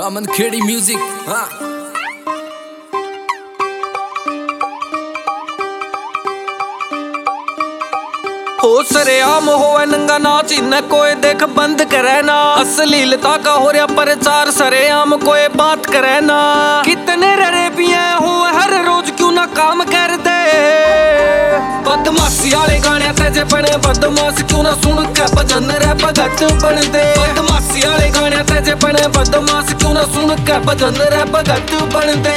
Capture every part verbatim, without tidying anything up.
अमन Khedi music. हाँ हो सरेआम होवे नंगा नाच इन्हें कोई देख बंद करे ना। अश्लीलता का हो रहा प्रचार सरेआम कोई बात करे ना। कितने ररे पिए हो हर रोज क्यों ना काम कर दे। बदमाशी वाले गाने तेजे बने बदमाश क्यों ना सुन के भजन रे भगत बन दे। बदमाशी वाले गाने तेजे बने बदमाश क्यों ना सुन के भजन रे भगत बन दे।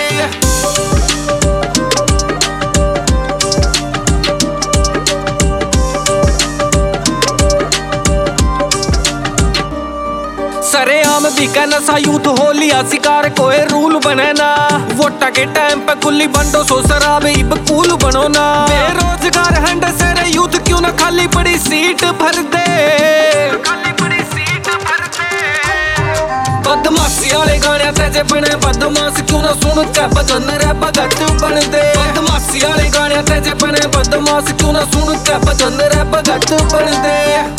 सरेआम भी का नशा यूथ हो लिया शिकार कोई रूल बने ना। वोटा के टाइम पे कुल्ली बंडो सो शराब इब कूल बनो ना। बेरोजगार हंड सरे यूथ क्यों ना खाली पड़ी सीट भर दे। खाली पड़ी सीट भर दे। बदमाशी वाले गाने तेजे बने बदमाश क्यों ना सुन के भजन रे भगत बन दे। बदमाशी वाले गाने तेजे बने बदमाश क्यों ना सुन के भजन रे भगत बन दे।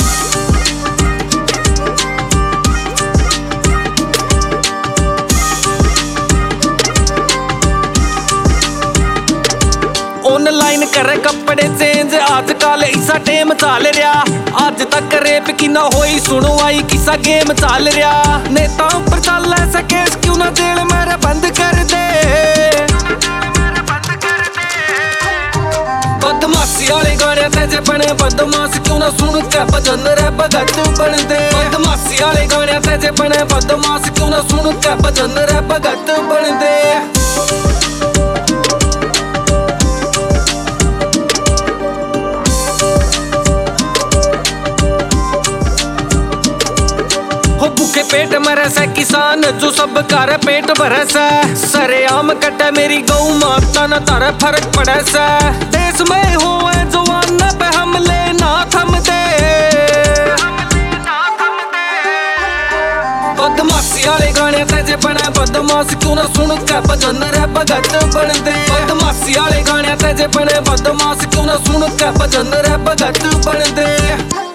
ऑनलाइन करे कपड़े चेंज आजकल ऐसा टेम चल रहा। आज तक रेप की ना होई सुनो आई किसा गेम चल रहा। नेताओं पर चल ऐसा केस क्यों ना जेल मेरे बंद कर दे। बदमाशी वाले गाने तेजे बने बदमाश क्यों ना सुन के भजन रे भगत बन दे। बदमाशी वाले गाने तेजे बने बदमाश क्यों ना सुन के भजन रे भगत बन दे। भूखे पेट मरे से किसान जो सब कर पेट भरे से। सरेआम कटे मेरी गौ माता न तारे फर्क पड़े से। देश में हो जवान पे हमले ना थम दे। बदमाशी वाले गाने तेजे बने बदमाश क्यों ना सुन के भजन रे भगत बन दे। बदमाशी वाले गाने तेजे बने बदमाश क्यों ना सुन के भजन रे भगत बन दे।